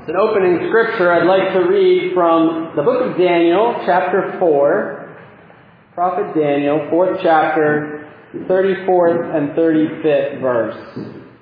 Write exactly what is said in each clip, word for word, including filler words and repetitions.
As an opening scripture, I'd like to read from the book of Daniel, chapter four. Prophet Daniel, fourth chapter, thirty-fourth and thirty-fifth verse.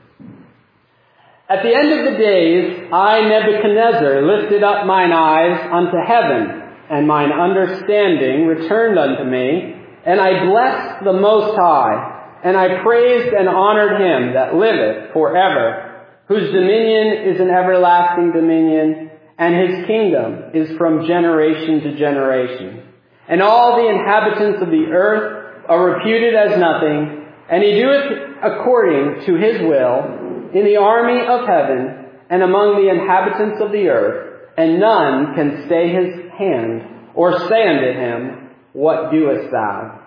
At the end of the days, I, Nebuchadnezzar, lifted up mine eyes unto heaven, and mine understanding returned unto me, and I blessed the Most High, and I praised and honored him that liveth forever, whose dominion is an everlasting dominion, and his kingdom is from generation to generation. And all the inhabitants of the earth are reputed as nothing, and he doeth according to his will in the army of heaven and among the inhabitants of the earth, and none can stay his hand or say unto him, What doest thou?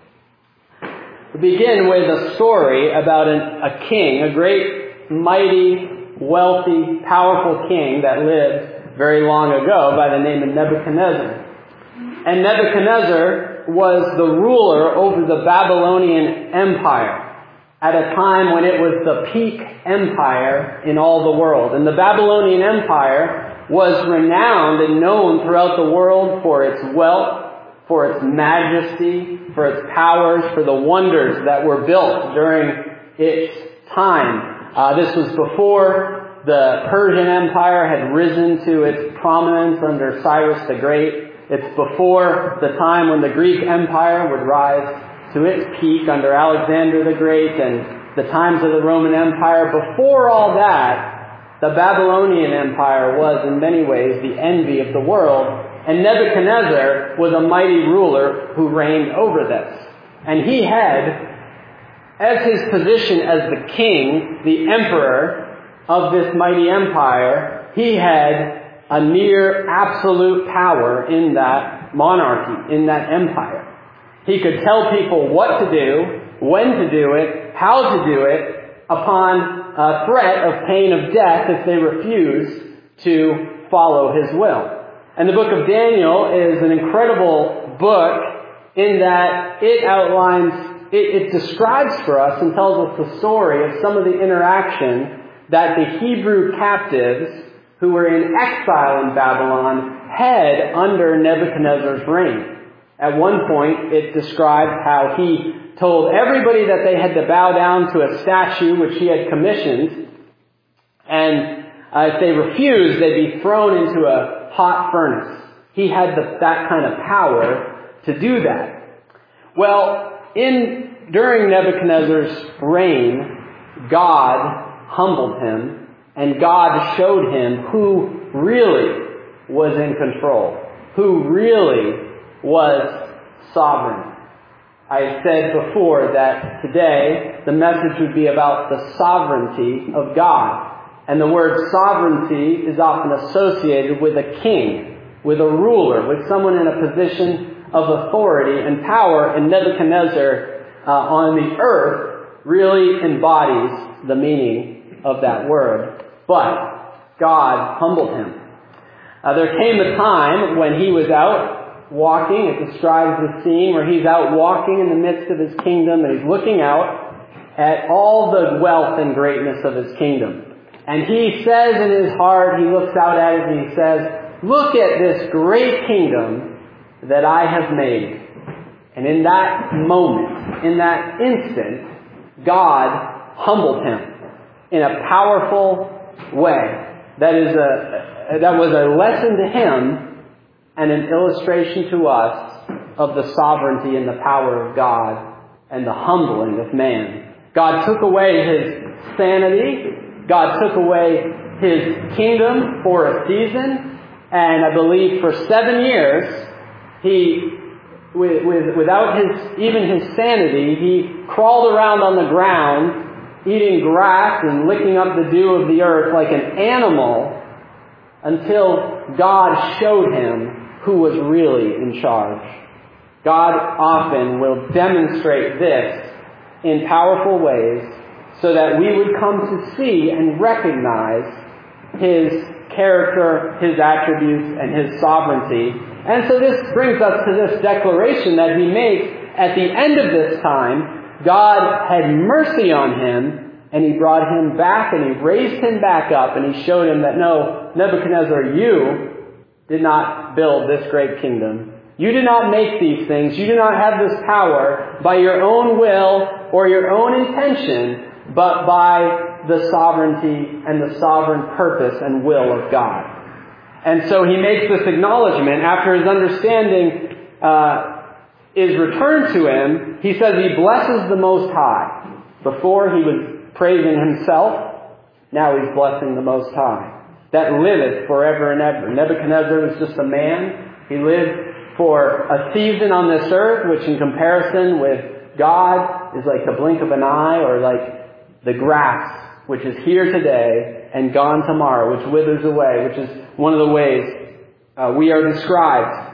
We begin with a story about an, a king, a great mighty, wealthy, powerful king that lived very long ago by the name of Nebuchadnezzar. And Nebuchadnezzar was the ruler over the Babylonian Empire at a time when it was the peak empire in all the world. And the Babylonian Empire was renowned and known throughout the world for its wealth, for its majesty, for its powers, for the wonders that were built during its time. Uh, this was before the Persian Empire had risen to its prominence under Cyrus the Great. It's before the time when the Greek Empire would rise to its peak under Alexander the Great and the times of the Roman Empire. Before all that, the Babylonian Empire was in many ways the envy of the world. And Nebuchadnezzar was a mighty ruler who reigned over this. And he had, as his position as the king, the emperor of this mighty empire, he had a near absolute power in that monarchy, in that empire. He could tell people what to do, when to do it, how to do it, upon a threat of pain of death if they refused to follow his will. And the book of Daniel is an incredible book in that it outlines It, it describes for us and tells us the story of some of the interaction that the Hebrew captives who were in exile in Babylon had under Nebuchadnezzar's reign. At one point, it described how he told everybody that they had to bow down to a statue which he had commissioned, and uh, if they refused, they'd be thrown into a hot furnace. He had the, that kind of power to do that. Well, In, during Nebuchadnezzar's reign, God humbled him, and God showed him who really was in control, who really was sovereign. I said before that today the message would be about the sovereignty of God. And the word sovereignty is often associated with a king, with a ruler, with someone in a position of authority and power, and Nebuchadnezzar uh, on the earth really embodies the meaning of that word. But God humbled him. Uh, there came a time when he was out walking. It describes the scene where he's out walking in the midst of his kingdom, and he's looking out at all the wealth and greatness of his kingdom. And he says in his heart, he looks out at it and he says, "Look at this great kingdom that I have made." And in that moment, in that instant, God humbled him in a powerful way. That is a, that was a lesson to him and an illustration to us of the sovereignty and the power of God and the humbling of man. God took away his sanity. God took away his kingdom for a season. And I believe for seven years, He, with, with, without his, even his sanity, he crawled around on the ground, eating grass and licking up the dew of the earth like an animal, until God showed him who was really in charge. God often will demonstrate this in powerful ways so that we would come to see and recognize his character, his attributes, and his sovereignty. And so this brings us to this declaration that he makes at the end of this time. God had mercy on him And he brought him back and he raised him back up and he showed him that, no, Nebuchadnezzar, you did not build this great kingdom. You did not make these things. You do not have this power by your own will or your own intention, but by the sovereignty and the sovereign purpose and will of God. And so he makes this acknowledgement after his understanding uh, is returned to him. He says he blesses the Most High. Before he was praising himself, now he's blessing the Most High, that liveth forever and ever. Nebuchadnezzar was just a man. He lived for a season on this earth, which in comparison with God is like the blink of an eye, or like the grass, which is here today and gone tomorrow, which withers away, which is one of the ways uh, we are described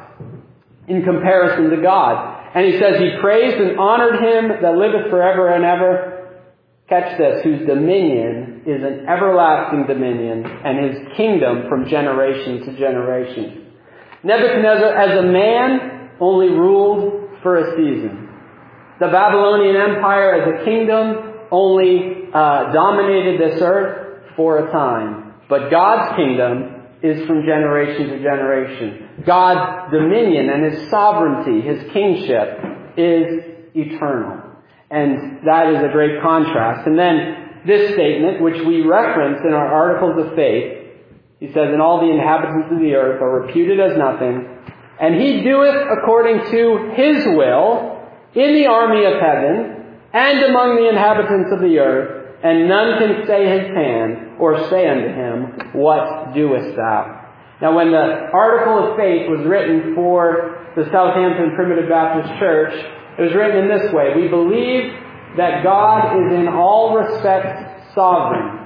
in comparison to God. And he says he praised and honored him that liveth forever and ever. Catch this, whose dominion is an everlasting dominion, and his kingdom from generation to generation. Nebuchadnezzar, as a man, only ruled for a season. The Babylonian Empire, as a kingdom, only uh, dominated this earth for a time. But God's kingdom is from generation to generation. God's dominion and his sovereignty, his kingship, is eternal. And that is a great contrast. And then this statement, which we reference in our articles of faith, he says, and all the inhabitants of the earth are reputed as nothing, and he doeth according to his will in the army of heaven and among the inhabitants of the earth, and none can stay his hand or say unto him, what doest thou? Now when the article of faith was written for the Southampton Primitive Baptist Church, it was written in this way: we believe that God is in all respects sovereign.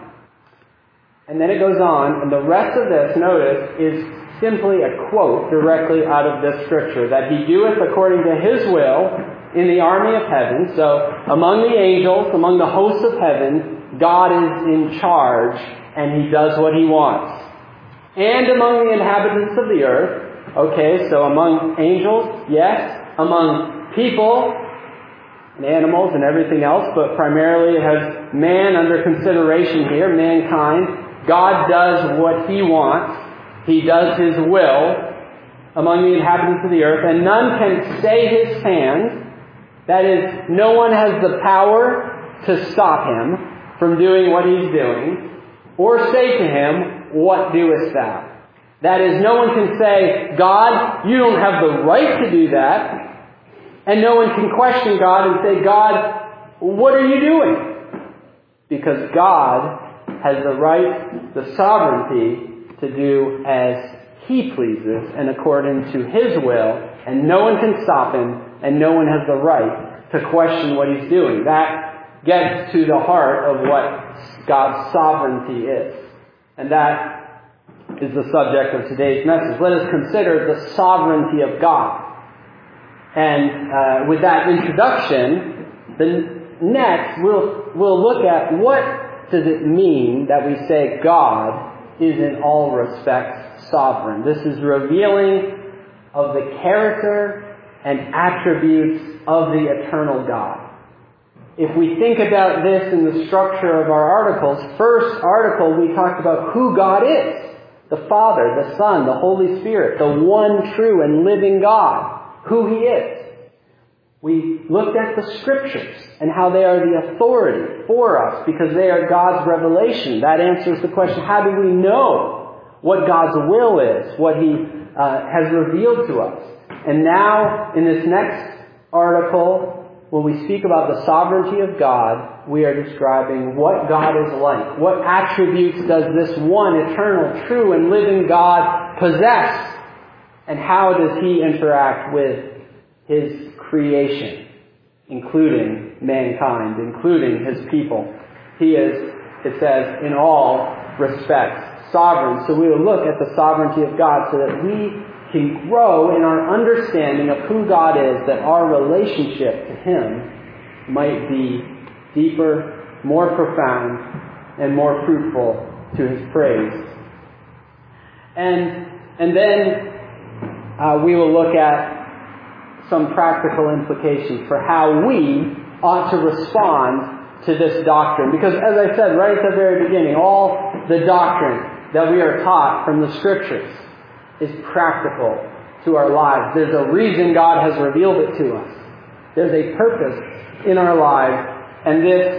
And then it goes on, and the rest of this, notice, is simply a quote directly out of this scripture, that he doeth according to his will in the army of heaven. So among the angels, among the hosts of heaven, God is in charge, and he does what he wants. And among the inhabitants of the earth, okay, so among angels, yes, among people and animals and everything else, but primarily it has man under consideration here, mankind. God does what he wants. He does his will among the inhabitants of the earth, and none can stay his hand. That is, no one has the power to stop him from doing what he's doing, or say to him, what doest thou? That is, no one can say, God, you don't have the right to do that. And no one can question God and say, God, what are you doing? Because God has the right, the sovereignty to do as he pleases and according to his will, and no one can stop him, and no one has the right to question what he's doing. That gets to the heart of what God's sovereignty is. And that is the subject of today's message. Let us consider the sovereignty of God. And uh, with that introduction, the next we'll we'll look at what does it mean that we say God is in all respects sovereign. This is revealing of the character and attributes of the eternal God. If we think about this in the structure of our articles, first article we talked about who God is. The Father, the Son, the Holy Spirit, the one true and living God. Who he is. We looked at the scriptures and how they are the authority for us because they are God's revelation. That answers the question, how do we know what God's will is, what he uh, has revealed to us? And now, in this next article, when we speak about the sovereignty of God, we are describing what God is like. What attributes does this one eternal, true, and living God possess? And how does he interact with his creation, including mankind, including his people? He is, it says, in all respects, sovereign. So we will look at the sovereignty of God so that we can grow in our understanding of who God is, that our relationship to him might be deeper, more profound, and more fruitful to his praise. And, and then Uh, we will look at some practical implications for how we ought to respond to this doctrine. Because as I said right at the very beginning, all the doctrine that we are taught from the Scriptures is practical to our lives. There's a reason God has revealed it to us. There's a purpose in our lives. And this,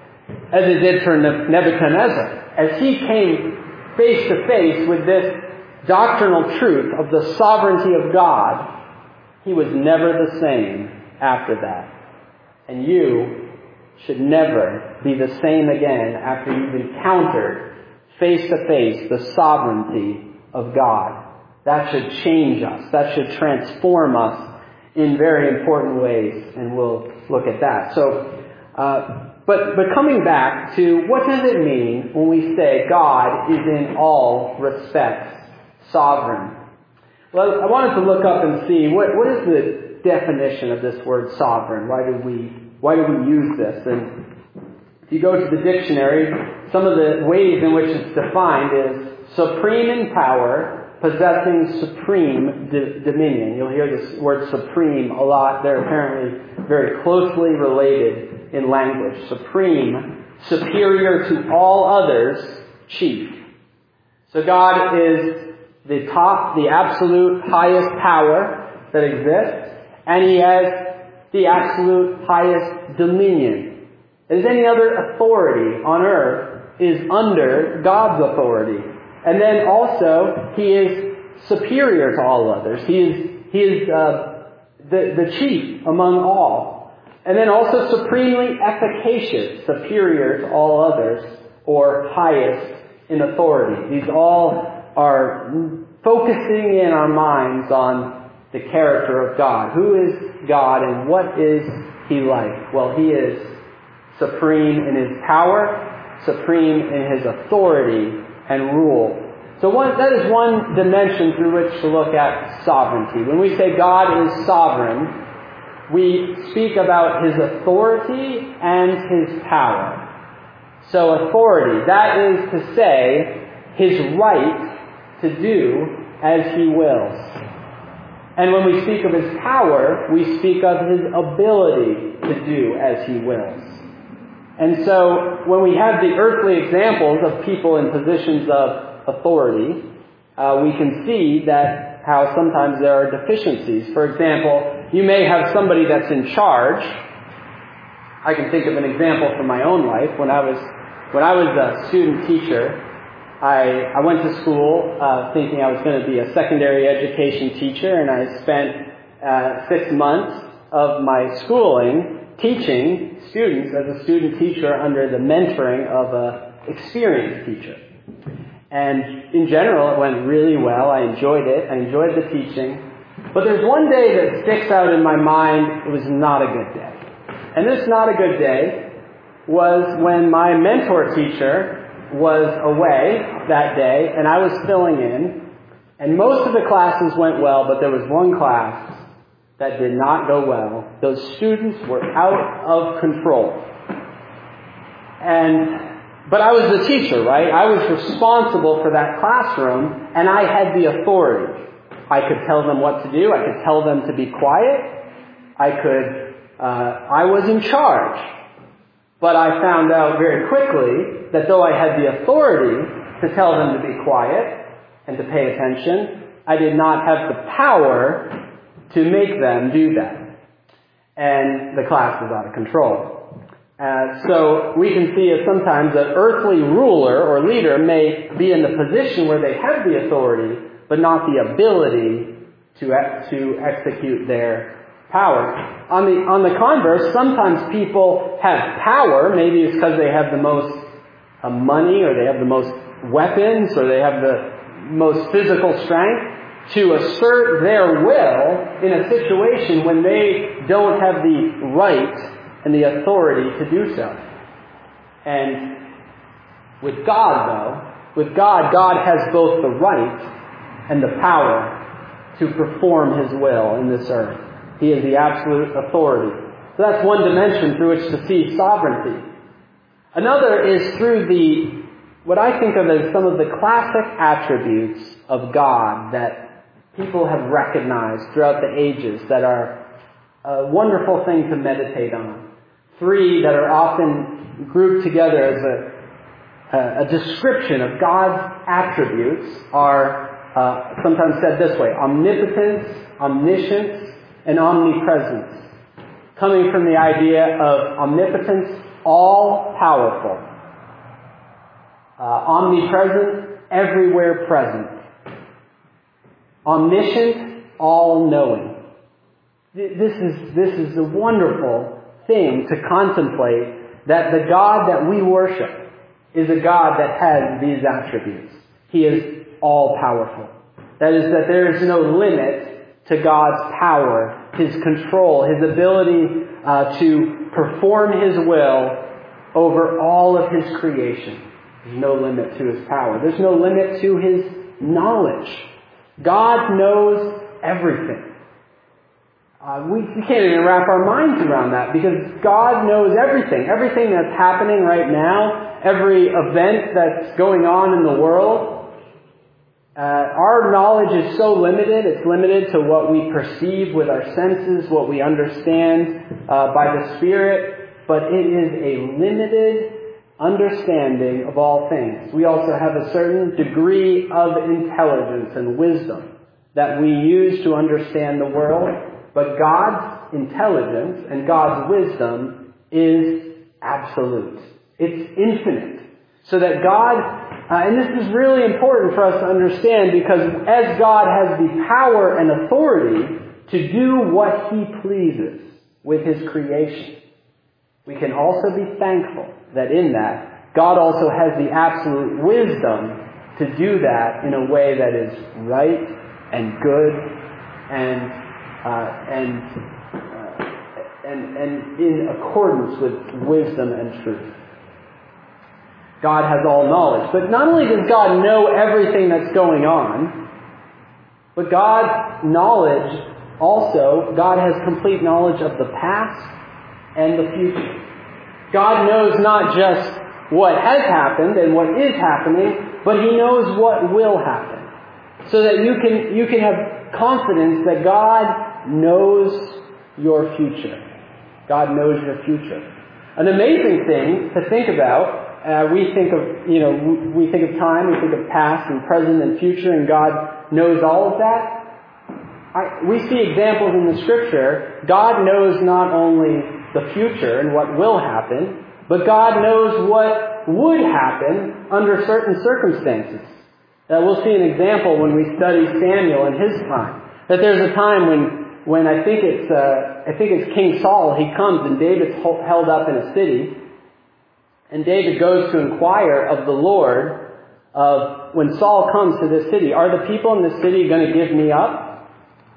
as it did for Nebuchadnezzar, as he came face to face with this doctrinal truth of the sovereignty of God, he was never the same after that. And you should never be the same again after you've encountered face to face the sovereignty of God. That should change us. That should transform us in very important ways. And we'll look at that. So, uh, but, but coming back to what does it mean when we say God is in all respects sovereign? Well, I wanted to look up and see what, what is the definition of this word sovereign. Why do we why do we use this? And if you go to the dictionary, some of the ways in which it's defined is supreme in power, possessing supreme d- dominion. You'll hear this word supreme a lot. They're apparently very closely related in language. Supreme, superior to all others, chief. So God is the top, the absolute highest power that exists, and He has the absolute highest dominion. As any other authority on earth is under God's authority. And then also, He is superior to all others. He is, he is uh, the, the chief among all. And then also supremely efficacious, superior to all others, or highest in authority. These all are focusing in our minds on the character of God. Who is God and what is He like? Well, He is supreme in His power, supreme in His authority and rule. So one, that is one dimension through which to look at sovereignty. When we say God is sovereign, we speak about His authority and His power. So authority, that is to say, His right to do as He wills. And when we speak of His power, we speak of His ability to do as He wills. And so when we have the earthly examples of people in positions of authority, uh, we can see that how sometimes there are deficiencies. For example, you may have somebody that's in charge. I can think of an example from my own life. When I was when I was a student teacher, I, I went to school uh, thinking I was going to be a secondary education teacher, and I spent uh, six months of my schooling teaching students as a student teacher under the mentoring of an experienced teacher. And in general, it went really well. I enjoyed it. I enjoyed the teaching. But there's one day that sticks out in my mind. It was not a good day. And this not a good day was when my mentor teacher was away that day, and I was filling in, and most of the classes went well, but there was one class that did not go well. Those students were out of control. And, but I was the teacher, right? I was responsible for that classroom, and I had the authority. I could tell them what to do. I could tell them to be quiet. I could, uh, I was in charge. But I found out very quickly that though I had the authority to tell them to be quiet and to pay attention, I did not have the power to make them do that. And the class was out of control. Uh, so we can see that sometimes an earthly ruler or leader may be in the position where they have the authority, but not the ability to, to execute their power. On the on the converse, sometimes people have power. Maybe it's because they have the most uh, money, or they have the most weapons, or they have the most physical strength to assert their will in a situation when they don't have the right and the authority to do so. And with God, though, with God, God has both the right and the power to perform His will in this earth. He is the absolute authority. So that's one dimension through which to see sovereignty. Another is through the, what I think of as some of the classic attributes of God that people have recognized throughout the ages that are a wonderful thing to meditate on. three that are often grouped together as a, a, a description of God's attributes are uh, sometimes said this way: omnipotence, omniscience, and omnipresence. Coming from the idea of omnipotence, all-powerful. Uh, omnipresent, everywhere present. Omniscient, all-knowing. This is, this is a wonderful thing to contemplate, that the God that we worship is a God that has these attributes. He is all-powerful. That is, that there is no limit to God's power, His control, His ability uh, to perform His will over all of His creation. There's no limit to His power. There's no limit to His knowledge. God knows everything. Uh, we, we can't even wrap our minds around that, because God knows everything. Everything that's happening right now, every event that's going on in the world. Uh, our knowledge is so limited. It's limited to what we perceive with our senses, what we understand uh, by the Spirit. But it is a limited understanding of all things. We also have a certain degree of intelligence and wisdom that we use to understand the world. But God's intelligence and God's wisdom is absolute. It's infinite. So that God, uh, and this is really important for us to understand, because as God has the power and authority to do what He pleases with His creation, we can also be thankful that in that, God also has the absolute wisdom to do that in a way that is right and good and uh, and, uh, and and in accordance with wisdom and truth. God has all knowledge. But not only does God know everything that's going on, but God's knowledge also, God has complete knowledge of the past and the future. God knows not just what has happened and what is happening, but He knows what will happen. So that you can, you can have confidence that God knows your future. God knows your future. An amazing thing to think about. Uh, we think of, you know, we think of time, we think of past and present and future, and God knows all of that. I, we see examples in the Scripture. God knows not only the future and what will happen, but God knows what would happen under certain circumstances. Uh, we'll see an example when we study Samuel and his time. That there's a time when, when I think it's, uh, I think it's King Saul. He comes and David's held up in a city. And David goes to inquire of the Lord of, when Saul comes to this city, are the people in this city going to give me up?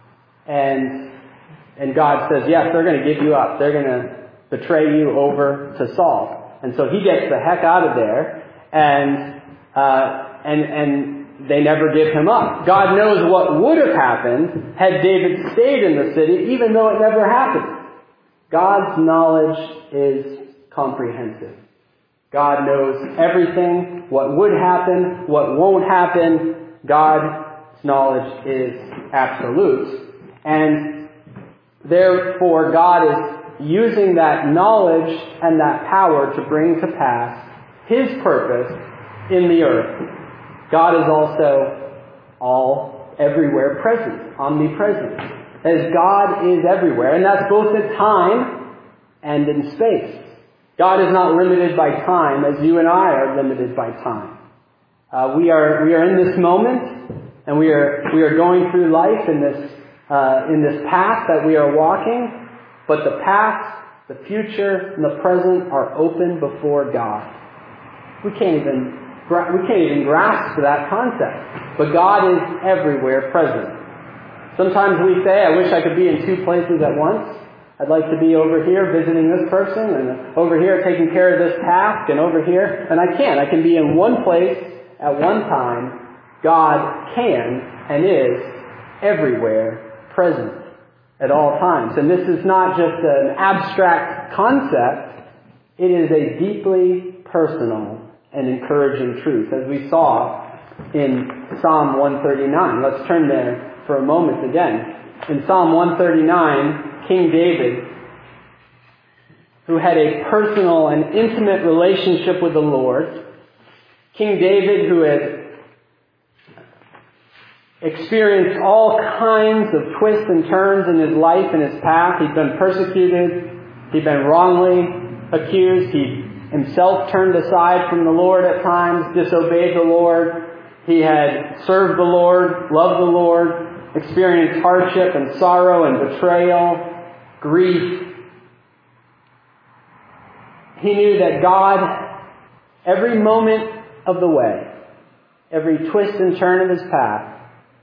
And and God says, yes, they're going to give you up. They're going to betray you over to Saul. And so he gets the heck out of there, and uh, and and they never give him up. God knows what would have happened had David stayed in the city, even though it never happened. God's knowledge is comprehensive. God knows everything, what would happen, what won't happen. God's knowledge is absolute. And therefore, God is using that knowledge and that power to bring to pass His purpose in the earth. God is also all, everywhere present, omnipresent. As God is everywhere, and that's both in time and in space. God is not limited by time as you and I are limited by time. Uh, we are we are in this moment, and we are we are going through life in this uh, in this path that we are walking. But the past, the future, and the present are open before God. We can't even we can't even grasp that concept. But God is everywhere present. Sometimes we say, "I wish I could be in two places at once. I'd like to be over here visiting this person, and over here taking care of this task, and over here." And I can't. I can be in one place at one time. God can and is everywhere present at all times. And this is not just an abstract concept. It is a deeply personal and encouraging truth, as we saw in Psalm one thirty-nine. Let's turn there for a moment again. In Psalm one thirty-nine, King David, who had a personal and intimate relationship with the Lord. King David, who had experienced all kinds of twists and turns in his life and his path. He'd been persecuted. He'd been wrongly accused. He himself turned aside from the Lord at times, disobeyed the Lord. He had served the Lord, loved the Lord, experienced hardship and sorrow and betrayal, grief. He knew that God, every moment of the way, every twist and turn of his path,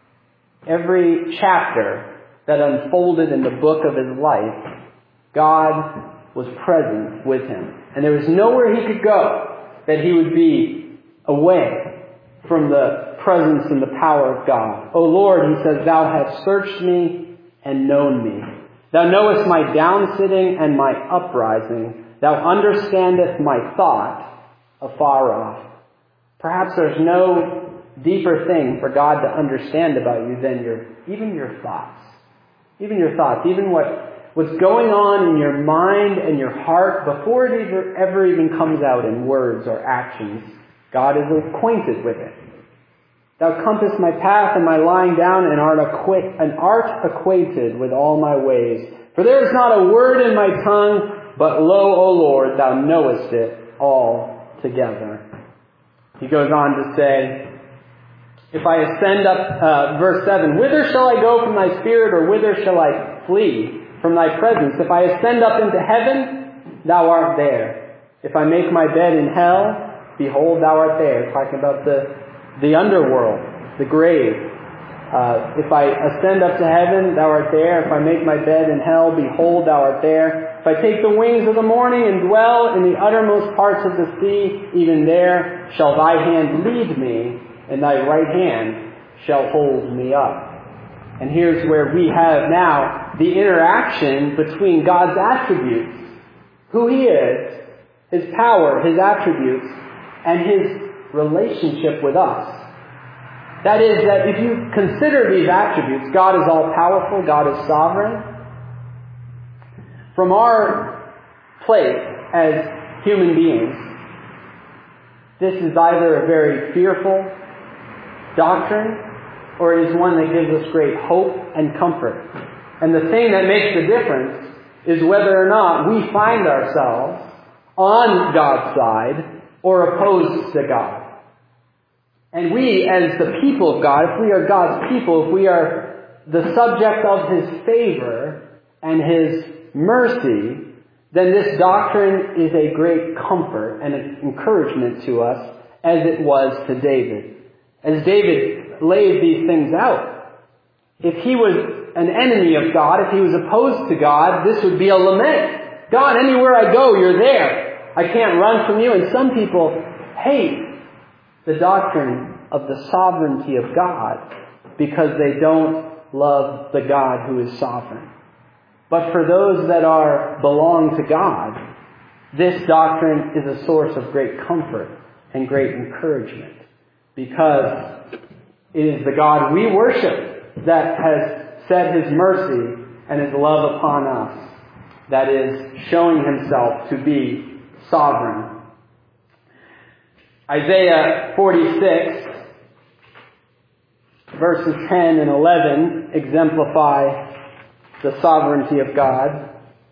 every chapter that unfolded in the book of his life, God was present with him. And there was nowhere he could go that he would be away from the presence and the power of God. O Lord, he says, thou hast searched me and known me. Thou knowest my downsitting and my uprising. Thou understandest my thought afar off. Perhaps there's no deeper thing for God to understand about you than your, even your thoughts. Even your thoughts, even what, what's going on in your mind and your heart before it ever, ever even comes out in words or actions. God is acquainted with it. Thou compassest my path and my lying down and art, acquaint, and art acquainted with all my ways. For there is not a word in my tongue, but lo, O Lord, thou knowest it all together. He goes on to say, if I ascend up, uh, verse seven, whither shall I go from thy spirit, or whither shall I flee from thy presence? If I ascend up into heaven, thou art there. If I make my bed in hell, behold, thou art there. Talking about the, the underworld, the grave. Uh, if I ascend up to heaven, thou art there. If I make my bed in hell, behold, thou art there. If I take the wings of the morning and dwell in the uttermost parts of the sea, even there shall thy hand lead me, and thy right hand shall hold me up. And here's where we have now the interaction between God's attributes, who he is, his power, his attributes, and his relationship with us. That is, that if you consider these attributes, God is all-powerful, God is sovereign. From our place as human beings, this is either a very fearful doctrine, or it is one that gives us great hope and comfort. And the thing that makes the difference is whether or not we find ourselves on God's side or opposed to God. And we, as the people of God, if we are God's people, if we are the subject of his favor and his mercy, then this doctrine is a great comfort and an encouragement to us, as it was to David. As David laid these things out, if he was an enemy of God, if he was opposed to God, this would be a lament. God, anywhere I go, you're there. I can't run from you. And some people hate the doctrine of the sovereignty of God because they don't love the God who is sovereign. But for those that are belong to God, this doctrine is a source of great comfort and great encouragement, because it is the God we worship that has set his mercy and his love upon us, that is showing himself to be sovereign. Isaiah forty-six, verses ten and eleven exemplify the sovereignty of God.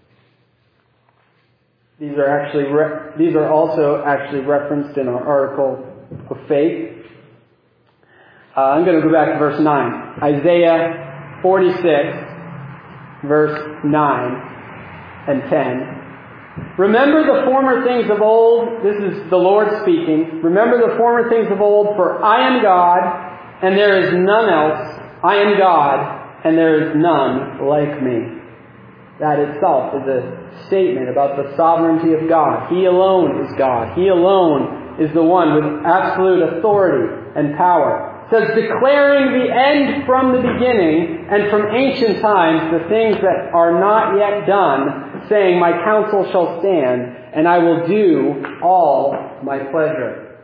These are actually re- these are also actually referenced in our article of faith. Uh, I'm going to go back to verse nine. Isaiah forty-six, verse nine and ten. Remember the former things of old. This is the Lord speaking. Remember the former things of old, for I am God, and there is none else. I am God, and there is none like me. That itself is a statement about the sovereignty of God. He alone is God. He alone is the one with absolute authority and power. It says, declaring the end from the beginning and from ancient times the things that are not yet done, saying, my counsel shall stand, and I will do all my pleasure.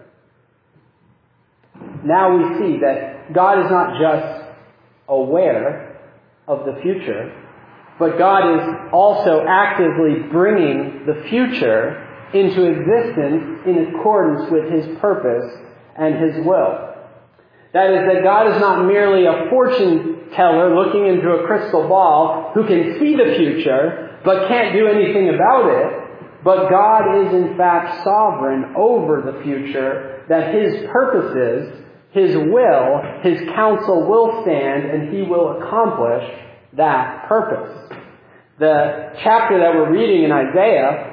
Now we see that God is not just aware of the future, but God is also actively bringing the future into existence in accordance with His purpose and His will. That is, that God is not merely a fortune teller looking into a crystal ball who can see the future but can't do anything about it, but God is in fact sovereign over the future, that His purposes, His will, His counsel will stand, and He will accomplish that purpose. The chapter that we're reading in Isaiah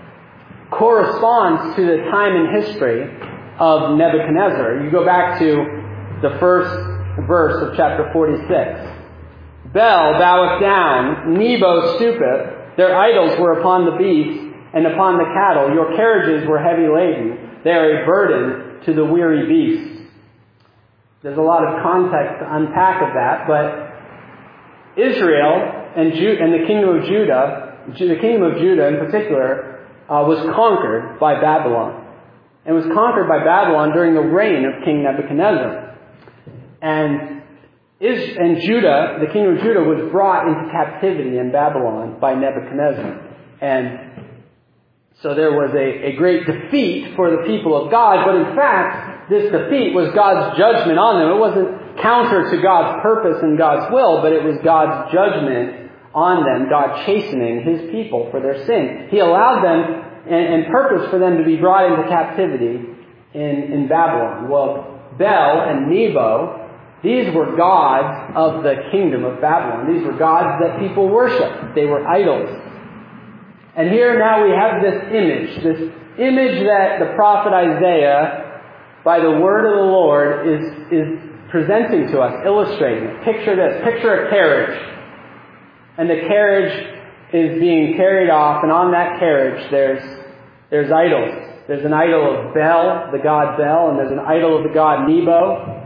corresponds to the time in history of Nebuchadnezzar. You go back to the first verse of chapter forty-six. Bel boweth down, Nebo stoopeth, their idols were upon the beast and upon the cattle, your carriages were heavy laden, they are a burden to the weary beast. There's a lot of context to unpack of that, but Israel and, Ju- and the kingdom of Judah, the kingdom of Judah in particular, uh, was conquered by Babylon. It was conquered by Babylon during the reign of King Nebuchadnezzar. And, Is- and Judah, the kingdom of Judah, was brought into captivity in Babylon by Nebuchadnezzar. And so there was a, a great defeat for the people of God, but in fact, this defeat was God's judgment on them. It wasn't counter to God's purpose and God's will, but it was God's judgment on them, God chastening His people for their sin. He allowed them and, and purposed for them to be brought into captivity in, in Babylon. Well, Bel and Nebo, these were gods of the kingdom of Babylon. These were gods that people worshiped. They were idols. And here now we have this image, this image that the prophet Isaiah, by the word of the Lord, is, is presenting to us, illustrating it. Picture this. Picture a carriage. And the carriage is being carried off, and on that carriage there's, there's idols. There's an idol of Bel, the god Bel, and there's an idol of the god Nebo.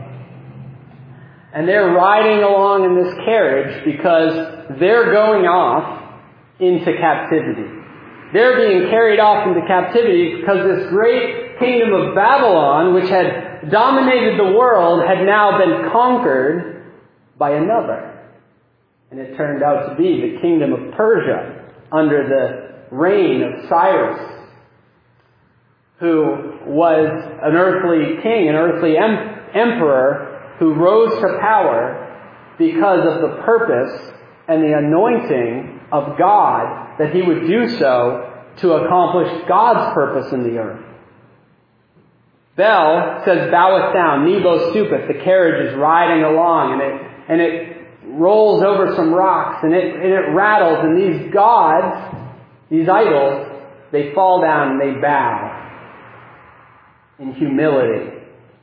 And they're riding along in this carriage because they're going off into captivity. They're being carried off into captivity because this great kingdom of Babylon, which had dominated the world, had now been conquered by another. And it turned out to be the kingdom of Persia under the reign of Cyrus, who was an earthly king, an earthly em- emperor, who rose to power because of the purpose and the anointing of God, that He would do so to accomplish God's purpose in the earth. Bel says, boweth down, Nebo stoopeth, the carriage is riding along, and it, and it rolls over some rocks, and it, and it rattles, and these gods, these idols, they fall down and they bow in humility.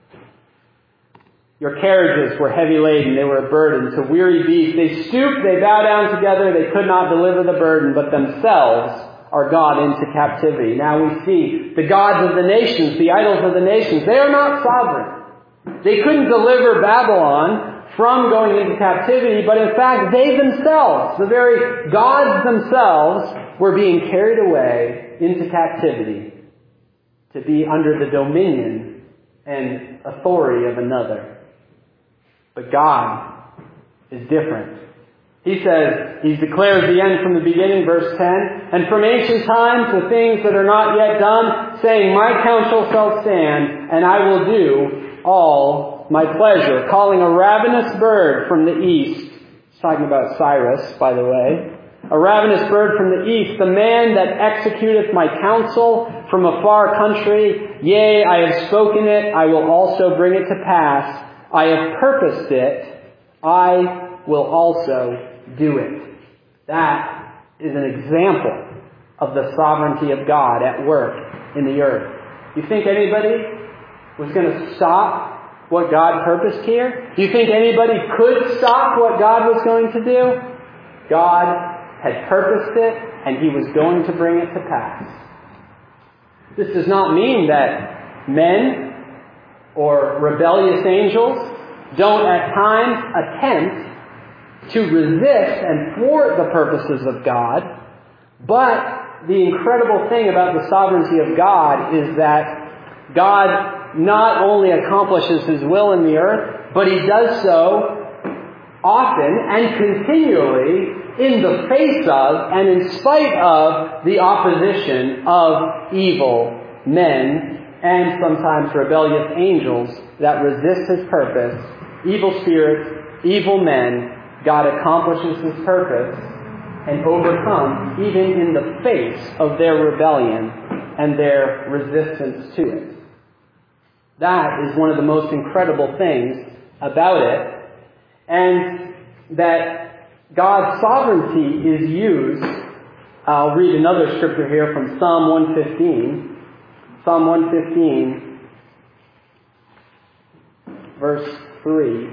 Your carriages were heavy laden, they were a burden to weary beasts. They stooped, they bow down together, they could not deliver the burden, but themselves are gone into captivity. Now we see the gods of the nations, the idols of the nations, they are not sovereign. They couldn't deliver Babylon from going into captivity, but in fact they themselves, the very gods themselves, were being carried away into captivity to be under the dominion and authority of another. But God is different. He says, He declares the end from the beginning, verse ten, and from ancient times the things that are not yet done, saying, my counsel shall stand, and I will do all my pleasure. Calling a ravenous bird from the east. He's talking about Cyrus, by the way. A ravenous bird from the east, the man that executeth my counsel from a far country. Yea, I have spoken it, I will also bring it to pass. I have purposed it, I will also do it. That is an example of the sovereignty of God at work in the earth. You think anybody was going to stop what God purposed here? Do you think anybody could stop what God was going to do? God had purposed it, and He was going to bring it to pass. This does not mean that men or rebellious angels don't at times attempt to resist and thwart the purposes of God. But the incredible thing about the sovereignty of God is that God not only accomplishes His will in the earth, but He does so often and continually in the face of and in spite of the opposition of evil men and sometimes rebellious angels that resist his purpose. Evil spirits, evil men, God accomplishes his purpose and overcomes even in the face of their rebellion and their resistance to it. That is one of the most incredible things about it, and that God's sovereignty is used. I'll read another scripture here from Psalm one fifteen. Psalm one fifteen, verse three.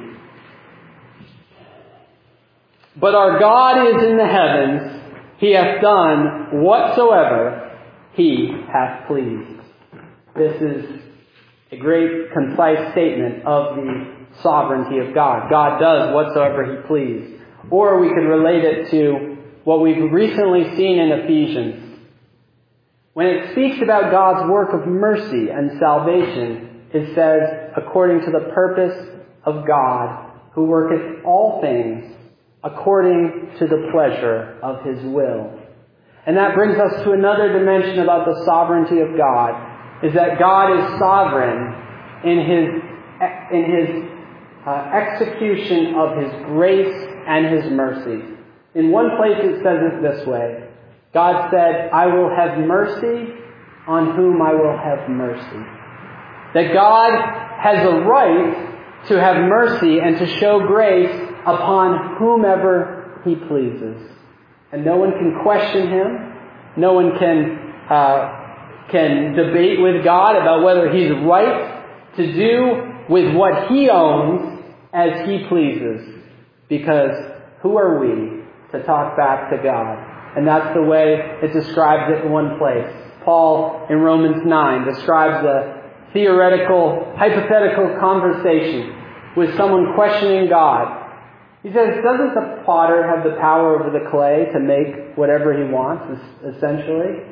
But our God is in the heavens, he hath done whatsoever he hath pleased. This is a great, concise statement of the sovereignty of God. God does whatsoever he pleased. Or we could relate it to what we've recently seen in Ephesians. When it speaks about God's work of mercy and salvation, it says, according to the purpose of God, who worketh all things according to the pleasure of his will. And that brings us to another dimension about the sovereignty of God, is that God is sovereign in his, in his uh, execution of his grace and his mercy. In one place it says it this way. God said, I will have mercy on whom I will have mercy. That God has a right to have mercy and to show grace upon whomever he pleases. And no one can question him. No one can uh, can debate with God about whether he's right to do with what he owns as he pleases. Because who are we to talk back to God? And that's the way it describes it in one place. Paul in Romans nine describes a theoretical, hypothetical conversation with someone questioning God. He says, doesn't the potter have the power over the clay to make whatever he wants, essentially?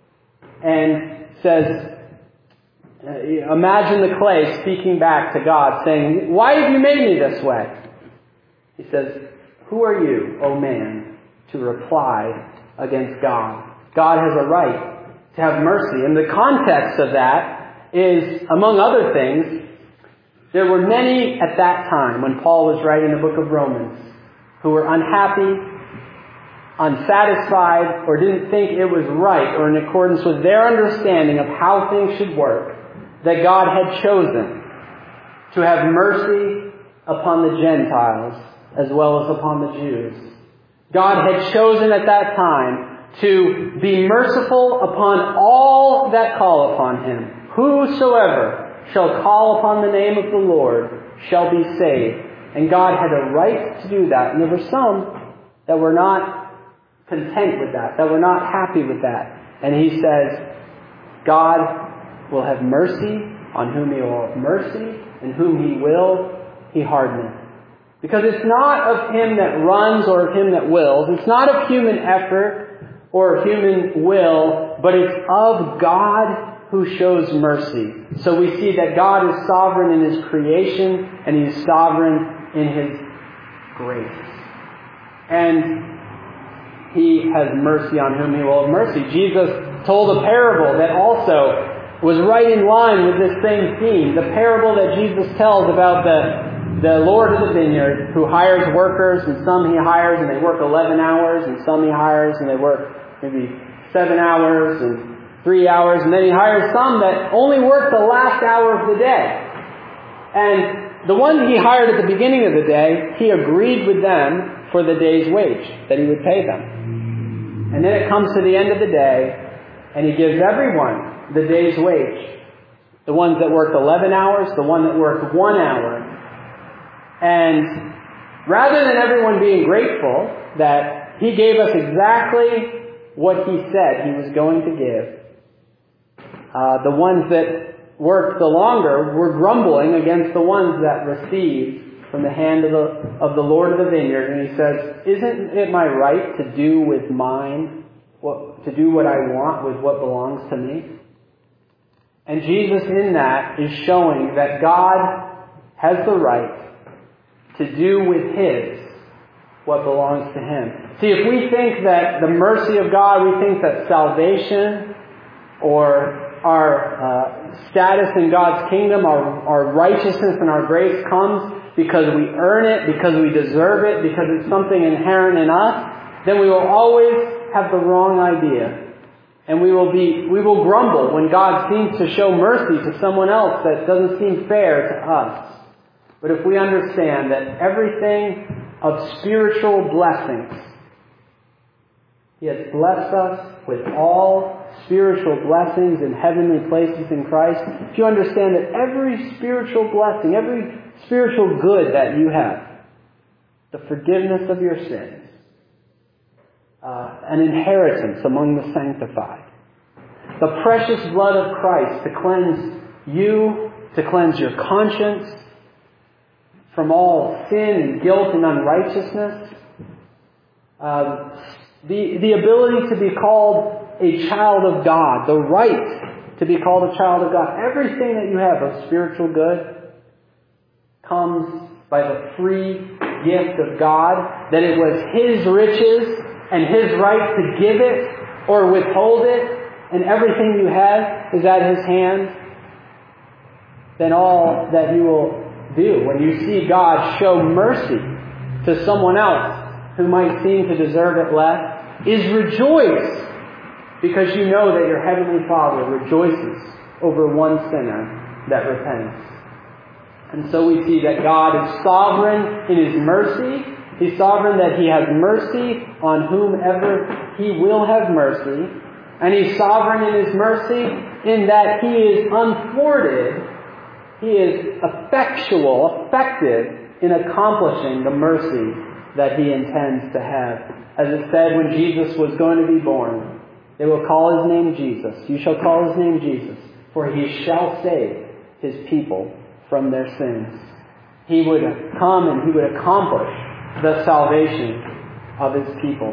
And says, imagine the clay speaking back to God, saying, why have you made me this way? He says, who are you, O man, to reply against God? God has a right to have mercy. And the context of that is, among other things, there were many at that time when Paul was writing the book of Romans who were unhappy, unsatisfied, or didn't think it was right or in accordance with their understanding of how things should work, that God had chosen to have mercy upon the Gentiles as well as upon the Jews. God had chosen at that time to be merciful upon all that call upon him. Whosoever shall call upon the name of the Lord shall be saved. And God had a right to do that. And there were some that were not content with that, that were not happy with that. And he says, God will have mercy on whom he will have mercy, and whom he will, he hardeneth. Because it's not of him that runs or of him that wills. It's not of human effort or human will, but it's of God who shows mercy. So we see that God is sovereign in his creation, and he is sovereign in his grace. And he has mercy on whom he will have mercy. Jesus told a parable that also was right in line with this same theme. The parable that Jesus tells about the, the Lord of the vineyard who hires workers, and some he hires and they work eleven hours, and some he hires and they work maybe seven hours and three hours, and then he hires some that only work the last hour of the day. And the one he hired at the beginning of the day, he agreed with them for the day's wage that he would pay them. And then it comes to the end of the day, and he gives everyone the day's wage. The ones that worked eleven hours, the one that worked one hour. And rather than everyone being grateful that he gave us exactly what he said he was going to give, Uh, the ones that worked the longer were grumbling against the ones that received from the hand of the, of the Lord of the vineyard. And he says, isn't it my right to do with mine, what, to do what I want with what belongs to me? And Jesus in that is showing that God has the right to do with his what belongs to Him. See, if we think that the mercy of God, we think that salvation or our uh, status in God's kingdom, our, our righteousness and our grace comes because we earn it, because we deserve it, because it's something inherent in us, then we will always have the wrong idea. And we will be, we will grumble when God seems to show mercy to someone else that doesn't seem fair to us. But if we understand that everything of spiritual blessings, He has blessed us with all spiritual blessings in heavenly places in Christ. If you understand that every spiritual blessing, every spiritual good that you have, the forgiveness of your sins, uh, an inheritance among the sanctified, the precious blood of Christ to cleanse you, to cleanse your conscience from all sin and guilt and unrighteousness, uh, the, the ability to be called a child of God, the right to be called a child of God. Everything that you have of spiritual good comes by the free gift of God, that it was His riches and His right to give it or withhold it, and everything you have is at His hand. Then all that you will do when you see God show mercy to someone else who might seem to deserve it less is rejoice, because you know that your Heavenly Father rejoices over one sinner that repents. And so we see that God is sovereign in His mercy. He's sovereign that He has mercy on whomever He will have mercy. And He's sovereign in His mercy in that He is unthwarted. He is effectual, effective in accomplishing the mercy that He intends to have. As it said when Jesus was going to be born, they will call His name Jesus. You shall call His name Jesus, for He shall save His people from their sins. He would come and He would accomplish the salvation of His people.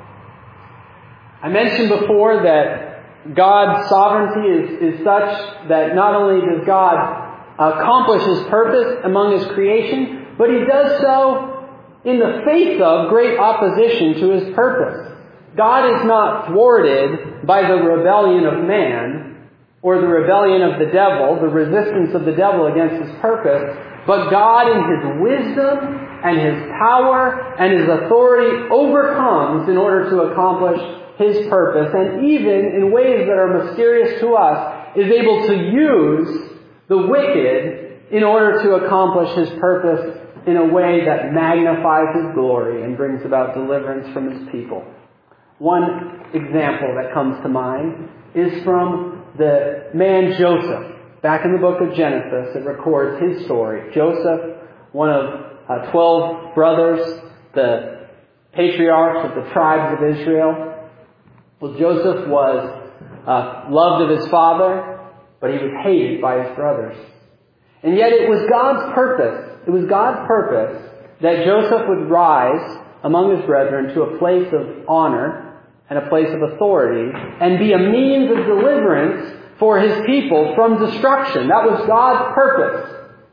I mentioned before that God's sovereignty is, is such that not only does God accomplish His purpose among His creation, but He does so in the face of great opposition to His purpose. God is not thwarted by the rebellion of man or the rebellion of the devil, the resistance of the devil against His purpose, but God in His wisdom and His power and His authority overcomes in order to accomplish His purpose, and even in ways that are mysterious to us, is able to use the wicked in order to accomplish His purpose in a way that magnifies His glory and brings about deliverance from His people. One example that comes to mind is from the man Joseph. Back in the book of Genesis, it records his story. Joseph, one of uh, twelve brothers, the patriarchs of the tribes of Israel. Well, Joseph was uh, loved of his father, but he was hated by his brothers. And yet it was God's purpose, it was God's purpose that Joseph would rise among his brethren to a place of honor and a place of authority and be a means of deliverance for his people from destruction. That was God's purpose.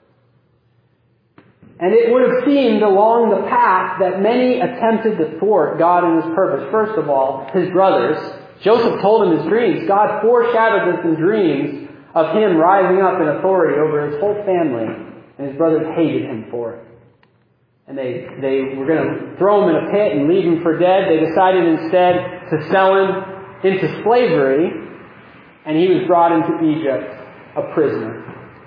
And it would have seemed along the path that many attempted to thwart God and His purpose. First of all, his brothers. Joseph told him his dreams. God foreshadowed this in dreams of him rising up in authority over his whole family. And his brothers hated him for it. And they, they were going to throw him in a pit and leave him for dead. They decided instead to sell him into slavery. And he was brought into Egypt a prisoner.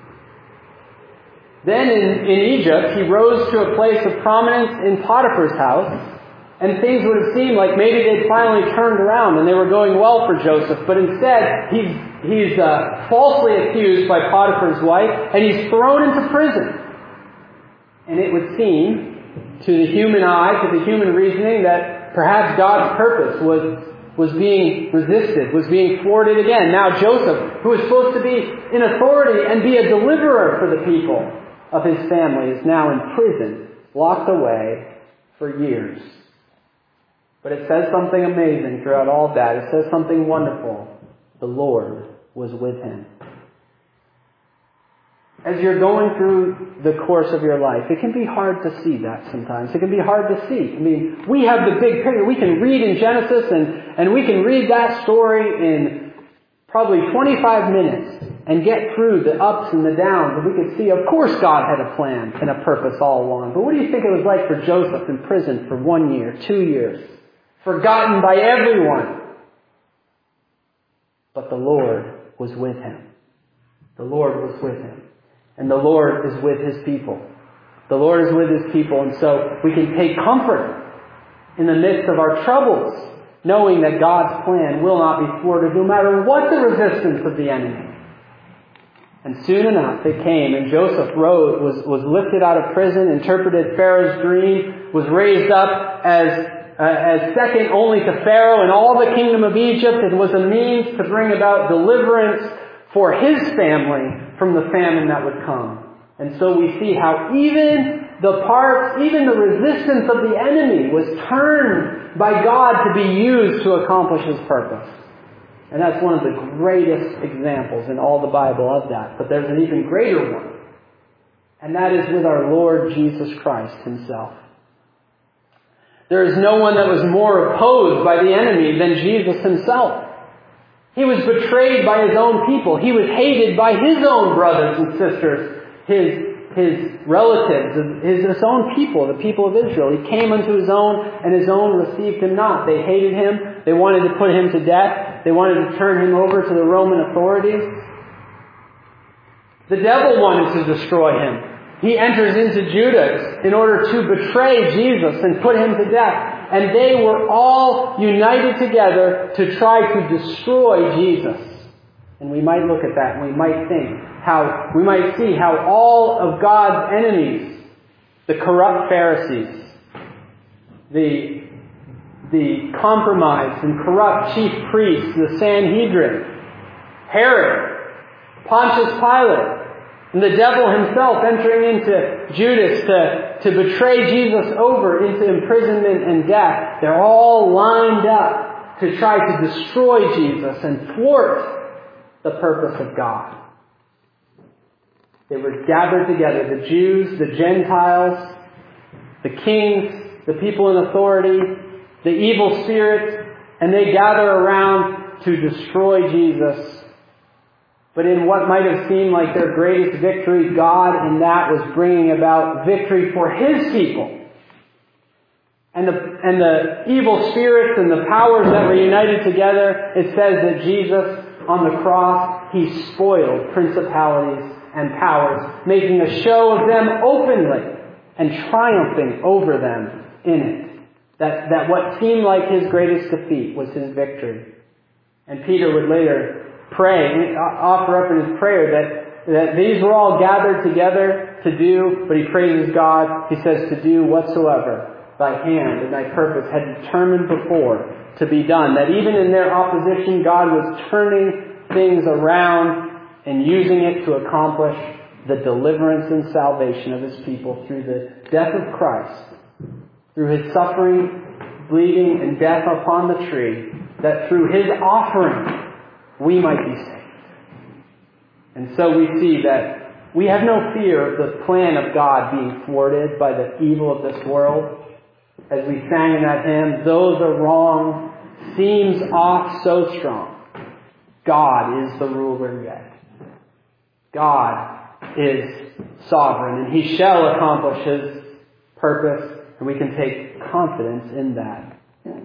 Then in, in Egypt, he rose to a place of prominence in Potiphar's house, and things would have seemed like maybe they'd finally turned around and they were going well for Joseph. But instead, he's, he's uh, falsely accused by Potiphar's wife, and he's thrown into prison. And it would seem, to the human eye, to the human reasoning, that perhaps God's purpose was was being resisted, was being thwarted again. Now Joseph, who was supposed to be in authority and be a deliverer for the people of his family, is now in prison, locked away for years. But it says something amazing throughout all that. It says something wonderful. The Lord was with him. as you're going through the course of your life. It can be hard to see that sometimes. It can be hard to see. I mean, we have the big picture. We can read in Genesis and, and we can read that story in probably twenty-five minutes and get through the ups and the downs. And we could see, of course, God had a plan and a purpose all along. But what do you think it was like for Joseph in prison for one year, two years? Forgotten by everyone. But the Lord was with him. The Lord was with him. And the Lord is with His people. The Lord is with His people. And so we can take comfort in the midst of our troubles, knowing that God's plan will not be thwarted no matter what the resistance of the enemy. And soon enough it came, and Joseph rose, was, was lifted out of prison, interpreted Pharaoh's dream, was raised up as, uh, as second only to Pharaoh in all the kingdom of Egypt, and was a means to bring about deliverance for his family from the famine that would come. And so we see how even the parts, even the resistance of the enemy was turned by God to be used to accomplish His purpose. And that's one of the greatest examples in all the Bible of that. But there's an even greater one. And that is with our Lord Jesus Christ Himself. There is no one that was more opposed by the enemy than Jesus Himself. He was betrayed by His own people. He was hated by His own brothers and sisters, His His relatives, His, his own people, the people of Israel. He came unto His own, and His own received Him not. They hated Him. They wanted to put Him to death. They wanted to turn Him over to the Roman authorities. The devil wanted to destroy Him. He enters into Judas in order to betray Jesus and put Him to death. And they were all united together to try to destroy Jesus. And we might look at that and we might think how, we might see how all of God's enemies, the corrupt Pharisees, the, the compromised and corrupt chief priests, the Sanhedrin, Herod, Pontius Pilate, and the devil himself entering into Judas to, to betray Jesus over into imprisonment and death. They're all lined up to try to destroy Jesus and thwart the purpose of God. They were gathered together, the Jews, the Gentiles, the kings, the people in authority, the evil spirits, and they gather around to destroy Jesus. But in what might have seemed like their greatest victory, God in that was bringing about victory for His people. And the, and the evil spirits and the powers that were united together, it says that Jesus on the cross, He spoiled principalities and powers, making a show of them openly and triumphing over them in it. That, that what seemed like His greatest defeat was His victory. And Peter would later pray, offer up in his prayer that, that these were all gathered together to do, but he praises God, he says, to do whatsoever thy hand and thy purpose had determined before to be done. That even in their opposition, God was turning things around and using it to accomplish the deliverance and salvation of His people through the death of Christ, through His suffering, bleeding, and death upon the tree, that through His offering we might be saved. And so we see that we have no fear of the plan of God being thwarted by the evil of this world. As we sang in that hymn, though the wrong seems oft so strong, God is the ruler yet. God is sovereign, and He shall accomplish His purpose, and we can take confidence in that.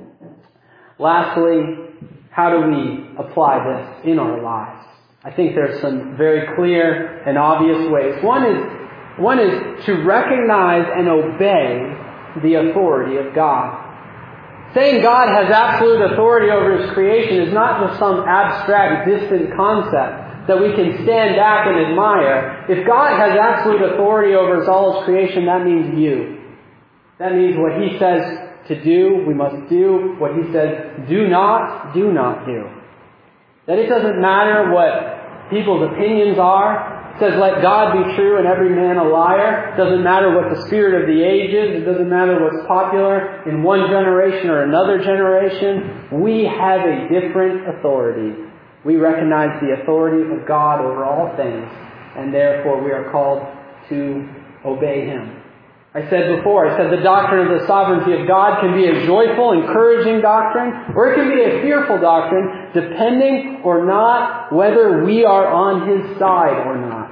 Lastly, how do we apply this in our lives? I think there's some very clear and obvious ways. One is, one is to recognize and obey the authority of God. Saying God has absolute authority over His creation is not just some abstract, distant concept that we can stand back and admire. If God has absolute authority over all His creation, that means you. That means what He says to do, we must do. What He says, do not, do not do. That it doesn't matter what people's opinions are. It says, let God be true and every man a liar. It doesn't matter what the spirit of the age is. It doesn't matter what's popular in one generation or another generation. We have a different authority. We recognize the authority of God over all things. and therefore we are called to obey Him. I said before, I said the doctrine of the sovereignty of God can be a joyful, encouraging doctrine, or it can be a fearful doctrine, depending or not whether we are on His side or not.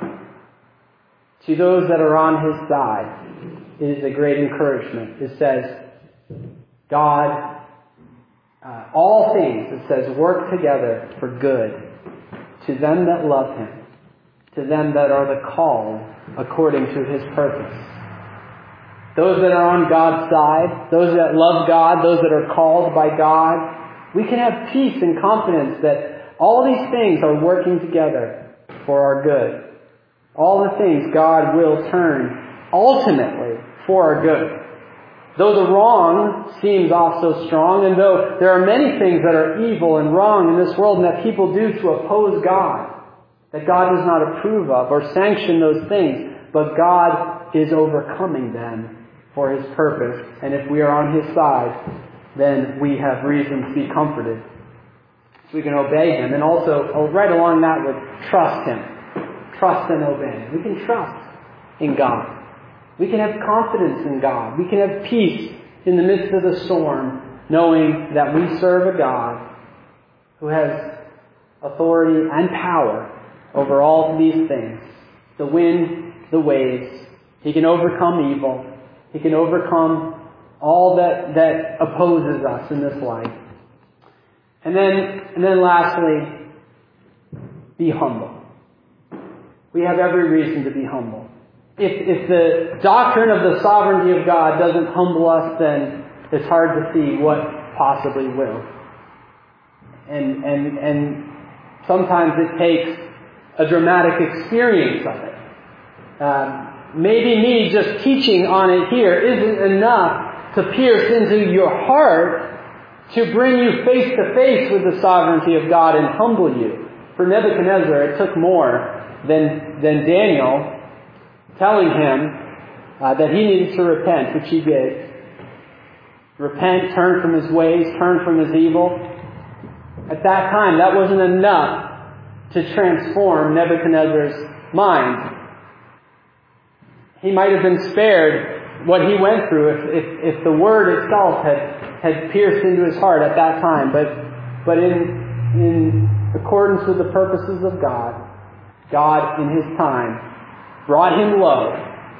To those that are on His side, it is a great encouragement. It says, God, uh, all things, it says, work together for good to them that love Him, to them that are the called according to His purpose. Those that are on God's side, those that love God, those that are called by God, we can have peace and confidence that all these things are working together for our good. All the things God will turn ultimately for our good. Though the wrong seems also strong, and though there are many things that are evil and wrong in this world and that people do to oppose God, that God does not approve of or sanction those things, but God is overcoming them for His purpose. And if we are on His side, then we have reason to be comforted. So we can obey Him. And also, right along that with trust Him. Trust and obey. We can trust in God. We can have confidence in God. We can have peace in the midst of the storm, knowing that we serve a God who has authority and power over all of these things. The wind, the waves. He can overcome evil. He can overcome all that, that opposes us in this life. And then, and then lastly, be humble. We have every reason to be humble. If, if the doctrine of the sovereignty of God doesn't humble us, then it's hard to see what possibly will. And, and, and sometimes it takes a dramatic experience of it. Um, Maybe me just teaching on it here isn't enough to pierce into your heart to bring you face to face with the sovereignty of God and humble you. For Nebuchadnezzar, it took more than, than Daniel telling him uh, that he needed to repent, which he did. Repent, turn from his ways, turn from his evil. At that time, that wasn't enough to transform Nebuchadnezzar's mind. He might have been spared what he went through if, if, if the word itself had, had pierced into his heart at that time. But, but in, in accordance with the purposes of God, God in His time brought him low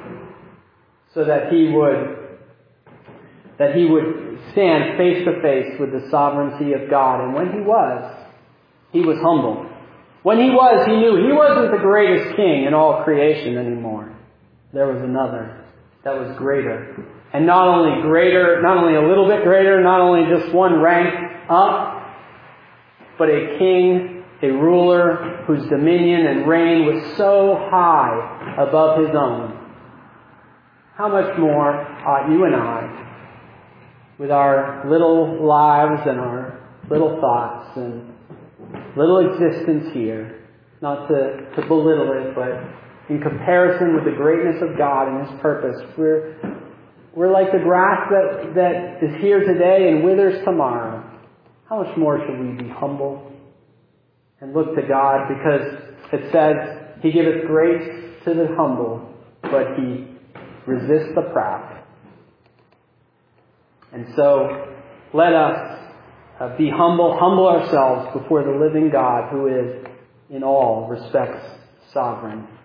so that he would, that he would stand face to face with the sovereignty of God. And when he was, he was humble. When he was, he knew he wasn't the greatest king in all creation anymore. There was another that was greater. And not only greater, not only a little bit greater, not only just one rank up, but a king, a ruler whose dominion and reign was so high above his own. How much more ought you and I, with our little lives and our little thoughts and little existence here, not to, to belittle it, but in comparison with the greatness of God and His purpose, we're, we're like the grass that, that is here today and withers tomorrow. How much more should we be humble and look to God? Because it says, He giveth grace to the humble, but He resists the proud. And so, let us uh, be humble, humble ourselves before the living God who is in all respects sovereign.